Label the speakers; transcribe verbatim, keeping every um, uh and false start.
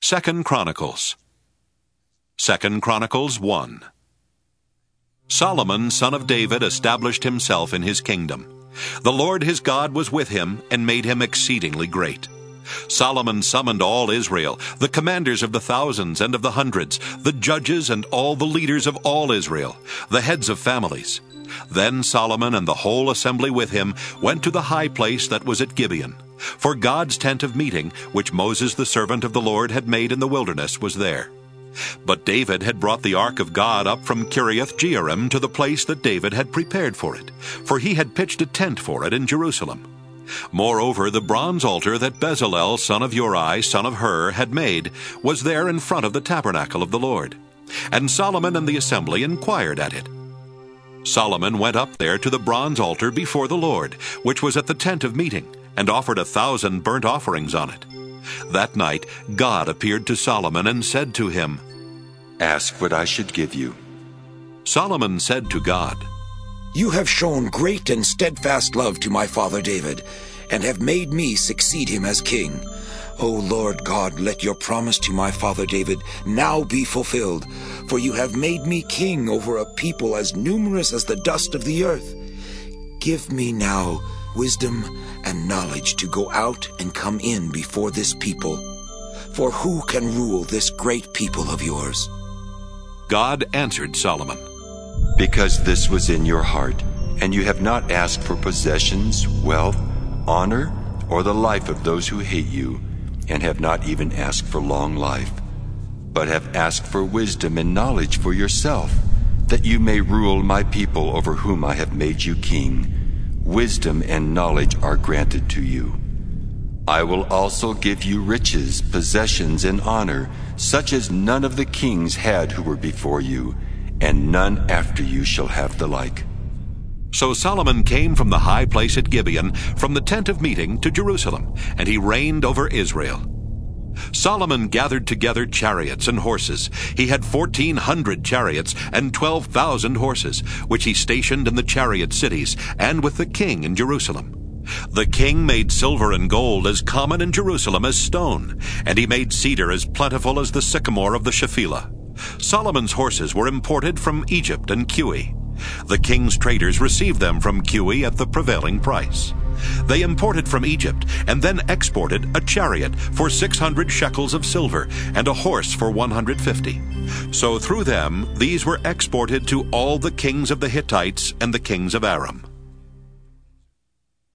Speaker 1: Second Chronicles. Second Chronicles one. Solomon, son of David, established himself in his kingdom. The Lord his God was with him and made him exceedingly great. Solomon summoned all Israel, the commanders of the thousands and of the hundreds, the judges and all the leaders of all Israel, the heads of families. Then Solomon and the whole assembly with him went to the high place that was at Gibeon. For God's tent of meeting, which Moses the servant of the Lord had made in the wilderness, was there. But David had brought the ark of God up from Kiriath-Jearim to the place that David had prepared for it, for he had pitched a tent for it in Jerusalem. Moreover, the bronze altar that Bezalel son of Uri, son of Hur, had made was there in front of the tabernacle of the Lord. And Solomon and the assembly inquired at it. Solomon went up there to the bronze altar before the Lord, which was at the tent of meeting, and offered a thousand burnt offerings on it. That night God appeared to Solomon and said to him,
Speaker 2: "Ask what I should give you."
Speaker 1: Solomon said to God,
Speaker 3: "You have shown great and steadfast love to my father David, and have made me succeed him as king. O Lord God, let your promise to my father David now be fulfilled, for you have made me king over a people as numerous as the dust of the earth. Give me now wisdom and knowledge to go out and come in before this people, for who can rule this great people of yours?"
Speaker 1: God answered Solomon,
Speaker 2: "Because this was in your heart, and you have not asked for possessions, wealth, honor, or the life of those who hate you, and have not even asked for long life, but have asked for wisdom and knowledge for yourself, that you may rule my people over whom I have made you king. Wisdom and knowledge are granted to you. I will also give you riches, possessions, and honor, such as none of the kings had who were before you, and none after you shall have the like."
Speaker 1: So Solomon came from the high place at Gibeon, from the tent of meeting, to Jerusalem, and he reigned over Israel. Solomon gathered together chariots and horses. He had fourteen hundred chariots and twelve thousand horses, which he stationed in the chariot cities, and with the king in Jerusalem. The king made silver and gold as common in Jerusalem as stone, and he made cedar as plentiful as the sycamore of the Shephelah. Solomon's horses were imported from Egypt and Cui. The king's traders received them from Cui at the prevailing price. They imported from Egypt and then exported a chariot for six hundred shekels of silver and a horse for one hundred fifty. So through them these were exported to all the kings of the Hittites and the kings of Aram.